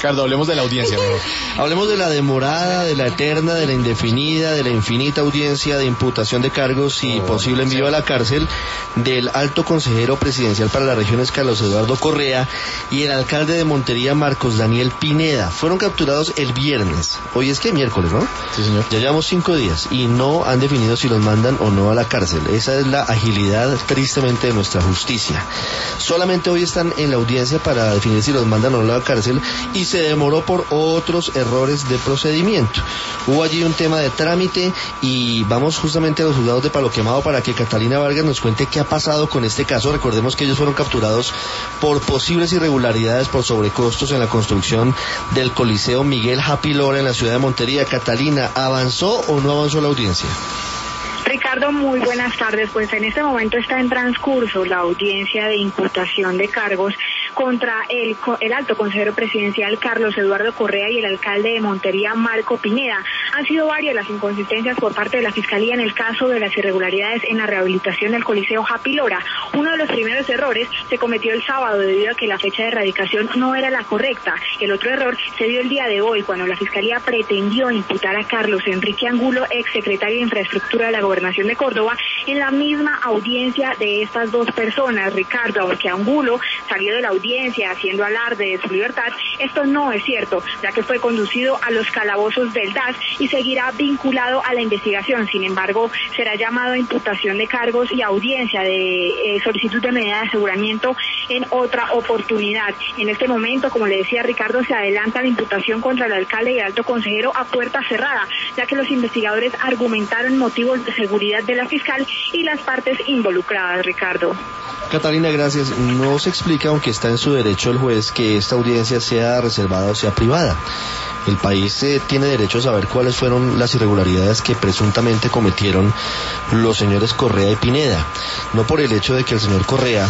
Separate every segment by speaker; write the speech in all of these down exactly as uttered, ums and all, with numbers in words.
Speaker 1: Ricardo, hablemos de la audiencia, mejor.
Speaker 2: Hablemos de la demorada, de la eterna, de la indefinida, de la infinita audiencia de imputación de cargos y oh, posible envío a la cárcel del alto consejero presidencial para las regiones Carlos Eduardo Correa y el alcalde de Montería Marcos Daniel Pineda. Fueron capturados el viernes. Hoy es que miércoles, ¿no?
Speaker 1: Sí, señor.
Speaker 2: Ya llevamos cinco días y no han definido si los mandan o no a la cárcel. Esa es la agilidad, tristemente, de nuestra justicia. Solamente hoy están en la audiencia para definir si los mandan o no a la cárcel y se demoró por otros errores de procedimiento. Hubo allí un tema de trámite y vamos justamente a los juzgados de Palo Quemado para que Catalina Vargas nos cuente qué ha pasado con este caso. Recordemos que ellos fueron capturados por posibles irregularidades por sobrecostos en la construcción del Coliseo Miguel Happy Lora en la ciudad de Montería. Catalina, ¿avanzó o no avanzó la audiencia?
Speaker 3: Ricardo, muy buenas tardes. Pues en este momento está en transcurso la audiencia de imputación de cargos contra el, el alto consejero presidencial Carlos Eduardo Correa y el alcalde de Montería Marco Pineda. Han sido varias las inconsistencias por parte de la Fiscalía en el caso de las irregularidades en la rehabilitación del Coliseo Happy Lora. Uno de los primeros errores se cometió el sábado debido a que la fecha de erradicación no era la correcta. El otro error se dio el día de hoy cuando la Fiscalía pretendió imputar a Carlos Enrique Angulo, exsecretario de Infraestructura de la Gobernación de Córdoba, en la misma audiencia de estas dos personas, Ricardo, aunque Angulo salió de la audiencia haciendo alarde de su libertad. Esto no es cierto, ya que fue conducido a los calabozos del D A S y seguirá vinculado a la investigación. Sin embargo, será llamado a imputación de cargos y audiencia de eh, solicitud de medida de aseguramiento en otra oportunidad. En este momento, como le decía Ricardo, se adelanta la imputación contra el alcalde y el alto consejero a puerta cerrada, ya que los investigadores argumentaron motivos de seguridad de la fiscal y las partes involucradas, Ricardo.
Speaker 2: Catalina, gracias. No se explica, aunque está en su derecho el juez, que esta audiencia sea reservada o sea privada. El país eh, tiene derecho a saber cuáles fueron las irregularidades que presuntamente cometieron los señores Correa y Pineda. No por el hecho de que el señor Correa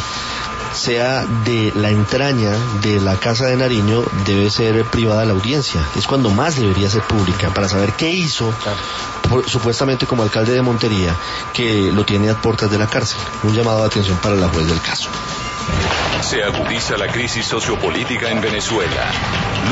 Speaker 2: sea de la entraña de la Casa de Nariño, debe ser privada la audiencia. Es cuando más debería ser pública, para saber qué hizo, por, supuestamente como alcalde de Montería, que lo tiene a puertas de la cárcel. Un llamado de atención para la juez del caso.
Speaker 4: Se agudiza la crisis sociopolítica en Venezuela.